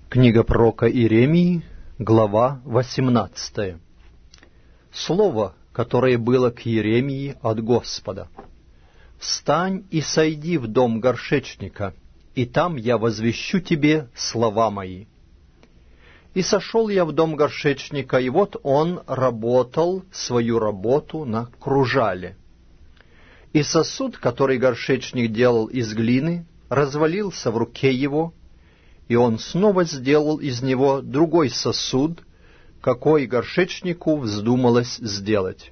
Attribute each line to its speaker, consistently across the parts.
Speaker 1: Книга пророка Иеремии, глава 18. Слово, которое было к Иеремии от Господа. «Встань и сойди в дом горшечника, и там я возвещу тебе слова мои». И сошел я в дом горшечника, и вот он работал свою работу на кружале. И сосуд, который горшечник делал из глины, развалился в руке его, и он снова сделал из него другой сосуд, какой горшечнику вздумалось сделать.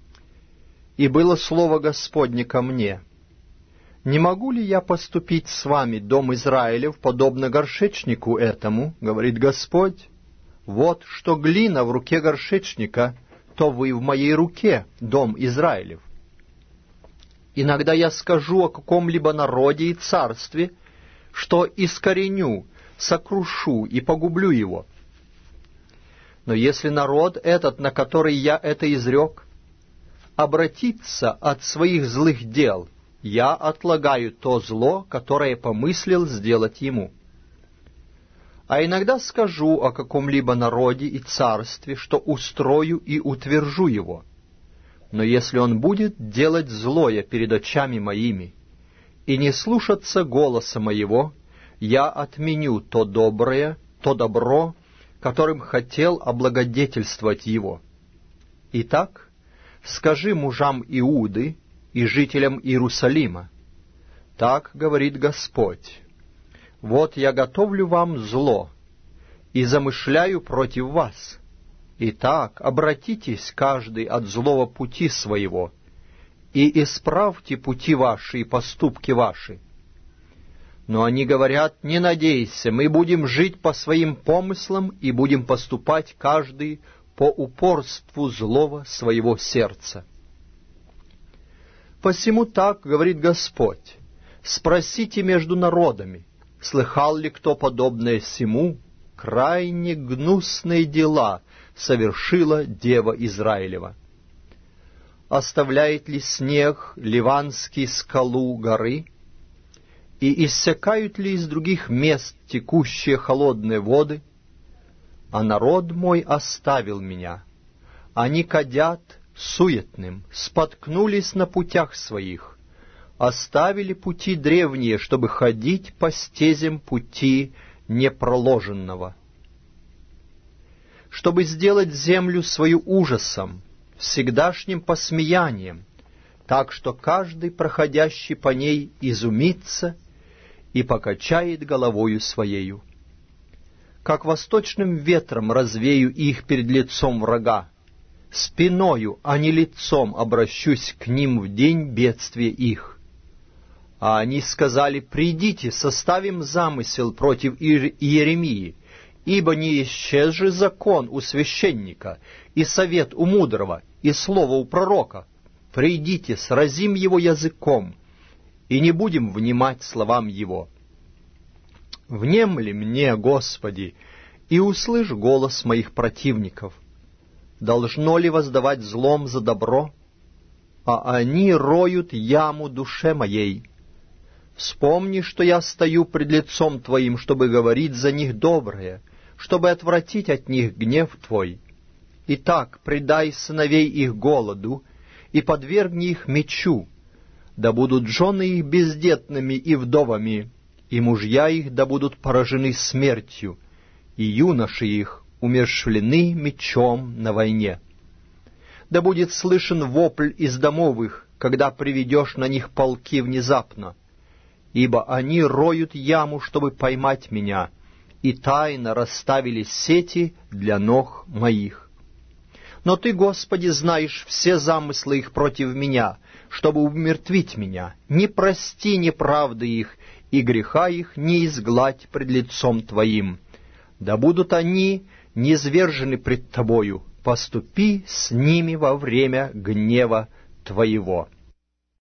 Speaker 1: И было слово Господне ко мне: «Не могу ли я поступить с вами, дом Израилев, подобно горшечнику этому, говорит Господь? Вот что глина в руке горшечника, то вы в моей руке, дом Израилев. Иногда я скажу о каком-либо народе и царстве, что искореню, сокрушу и погублю его. Но если народ этот, на который я это изрек, обратится от своих злых дел, я отлагаю то зло, которое помыслил сделать ему. А иногда скажу о каком-либо народе и царстве, что устрою и утвержу его. Но если он будет делать злое перед очами моими и не слушаться голоса моего, я отменю то доброе, то добро, которым хотел облагодетельствовать его. Итак, скажи мужам Иуды и жителям Иерусалима: так говорит Господь: вот я готовлю вам зло и замышляю против вас. Итак, обратитесь каждый от злого пути своего и исправьте пути ваши и поступки ваши. Но они говорят: не надейся, мы будем жить по своим помыслам и будем поступать каждый по упорству злого своего сердца. Посему так говорит Господь: спросите между народами, слыхал ли кто подобное сему? Крайне гнусные дела совершила дева Израилева. Оставляет ли снег ливанский скалу горы? И иссякают ли из других мест текущие холодные воды? А народ мой оставил меня. Они кадят суетным, споткнулись на путях своих, оставили пути древние, чтобы ходить по стезям пути непроложенного. Чтобы сделать землю свою ужасом, всегдашним посмеянием, так что каждый, проходящий по ней, изумится и покачает головою своею. Как восточным ветром развею их перед лицом врага, спиною, а не лицом обращусь к ним в день бедствия их. А они сказали: придите, составим замысел против Иеремии, ибо не исчез же закон у священника, и совет у мудрого, и слово у пророка. Придите, сразим его языком, и не будем внимать словам его. Внемли мне, Господи, и услышь голос моих противников. Должно ли воздавать злом за добро? А они роют яму душе моей. Вспомни, что я стою пред лицом Твоим, чтобы говорить за них доброе, чтобы отвратить от них гнев Твой. Итак, предай сыновей их голоду и подвергни их мечу, да будут жены их бездетными и вдовами, и мужья их да будут поражены смертью, и юноши их умерщвлены мечом на войне. Да будет слышен вопль из домов их, когда приведешь на них полки внезапно, ибо они роют яму, чтобы поймать меня, и тайно расставили сети для ног моих. Но Ты, Господи, знаешь все замыслы их против меня, чтобы умертвить меня. Не прости неправды их, и греха их не изгладь пред лицом Твоим. Да будут они низвержены пред Тобою, поступи с ними во время гнева Твоего».